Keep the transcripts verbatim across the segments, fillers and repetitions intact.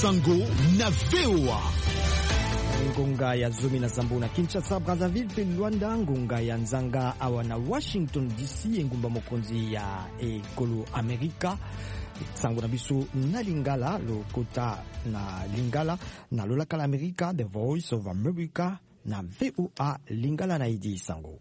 Sango na V O A. Ngonga ya Zomi na Zambo na Kinshasa, Brazzaville pe Luanda, ngonga ya Nzanga awa na Washington D C, engumba mokonzi ya ekolo Amerika. Sango na biso na Lingala, lokota na Lingala, na lolakala Amerika, The Voice of America, na V O A Lingala na idi Sango.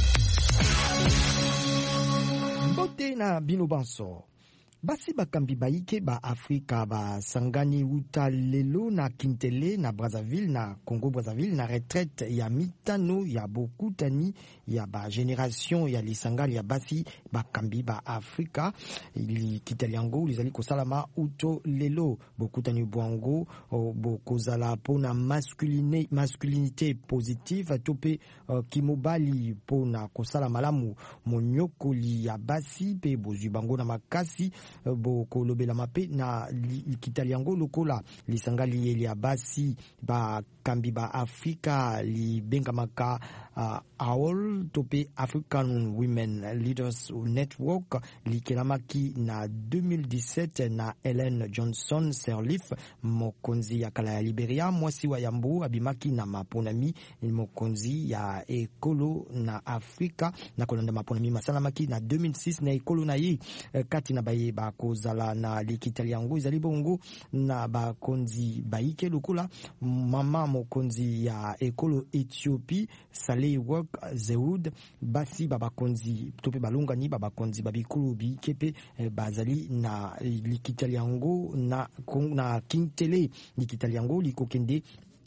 Mbote na bino banso. Basi bakambi baike ba Afrika ba sangani uta lelo na Kintele na Brazzaville na Congo Brazzaville na retraite ya mitano ya bokutani ya ba generation ya lisangali ya basi bakambi ba Afrika ili kitaliango lizali kosalama uto lelo bokutani bwango bokozala pona masculine masculinité positive tope uh, kimobali pona kosala malamu monyokoli ya basi pe bozwi bango na makasi boko lobela mape na kitaliango lokola lisangali eli ya basi ba kambi ba Afrika li benga maka uh, all tope African Women Leaders Network li kelamaki na deux mille dix-sept na Ellen Johnson Sirleaf mokonzi ya kala ya Liberia mwasi wa yambo abimaki na maponami mokonzi ya ekolo na Afrika na kolanda maponami masalamaki na deux mille six na ekolo na yi kati na baye ba kozala na likitaliango izali bongo na bakonzi baike lokola mama mokonzi ya ekolo Ethiopie Saleh Work Zeud basi babakonzi tope balunga ni babakonzi babikulu bikepe eh, bazali na likitaliango na na Kintele likitaliango likokende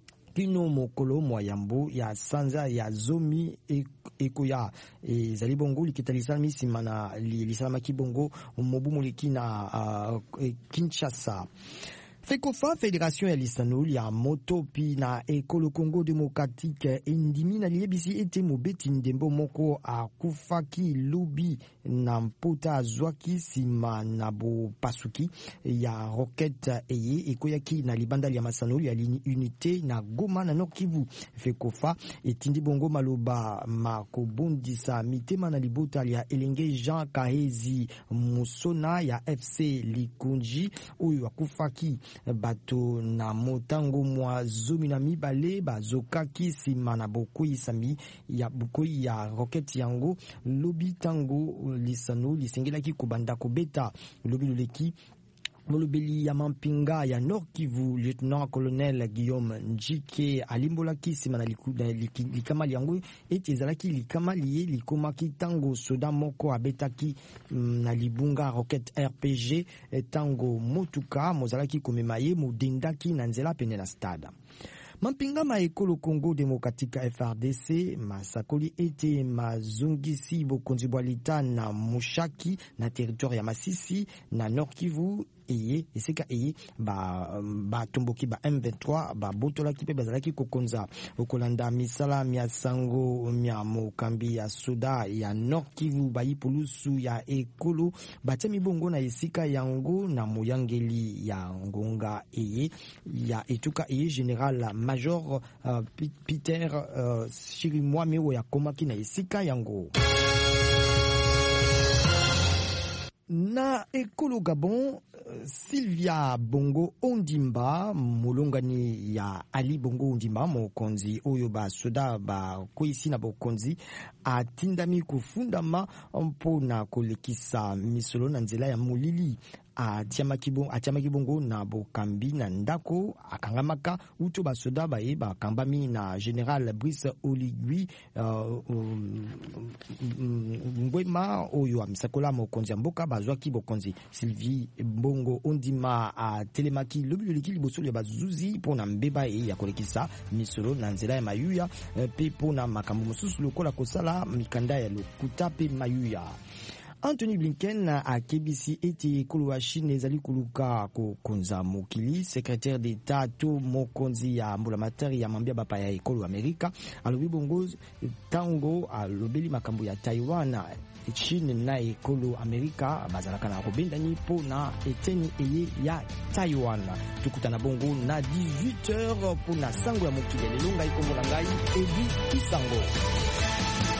kino mokolo mwayambo ya sanza ya Zomi ekoya e zali bongo likitalisala misima na lisalama kibongo mobumu likina uh, e, Kinshasa. Fekofa Fédération ya Lisanoli ya moto pi na ekolo Congo Démocratique indimi na liebisi ete mobeti ndembo moko akufaki lubi na mpota azwaki sima na bo pasuki ya rocket eye ekoyaki na libanda ya Masanoli ya unité na Goma na Nord Kivu. Fekofa etindi bongo maloba makobondisa mitema na libota ya elenge Jean Kahezi Musona ya F C Likunji oyo akufaki bato na motango mwa zomi na mibale bazokaki sima na bokoi sami ya bokoi ya rocket yango lobi tango lisano lisengelaki kobanda kobeta lobi loleki molobeli ya mampinga ya Nord Kivu lieutenant colonel Guillaume Njike alimbolaki sima na likama yango eti ezalaki likama liye likomaki tango soda moko abetaki mm, na libunga rocket R P G tango motuka mozalaki komemaye modendaki na nzela pene na stade. Mampinga ma ekolo Congo Démocratique F R D C masakoli ete mazungisi bokonzi bwalita na Mushaki na territoire ya Masisi na Nord Kivu eye eseka eye ba ba tomboki ba M vingt-trois ba botolaki pe bazalaki kokonza okolanda misala mia sango mia mokambi ya soda ya Nord Kivu ba yipulusu ya ekolo batemi bongo na esika yango na moyangeli ya ngonga eye ya etuka eye général major uh, Peter uh, Chirimwami oyo yakomaki na esika yango. Na ekolo Gabon, Sylvia Bongo Ondimba molongani ya Ali Bongo Ondimba mokonzi oyo ba soda ba koisi na bokonzi atindami kufundama mpona kolekisa misolo na nzela ya molili atiama kibongo atiama kibongo na bokambi na ndako akangamaka uto basoda baye bakambami na General Brice Oligui uh, um, ngwema oyo amisakola mokonzi mboka bazwaki bokonzi. Sylvie Bongo Ondima a telemaki lobi liki liboso ya bazuzi pona mbeba e ya kolekisa misolo na nzela ya mayuya pe pona makambo mosusu lokola kosala mikanda ya lokuta pe mayuya. Anthony Blinken a K B C eti ekolo wa Chine ezali kuluka kokonza mokili. Secrétaire d'État to mokonzi ya mbulamatari ya mambia bapa ya ekolo Amerika alobi bongo tango alobeli makambo ya Taiwan Chine na ekolo Amerika bazalaka na kobendani po na eteni eye ya Taiwan. Tukutana bongo na dix-huit heures po na sango ya mokili lelo ngai kombola ngai Edi Isango.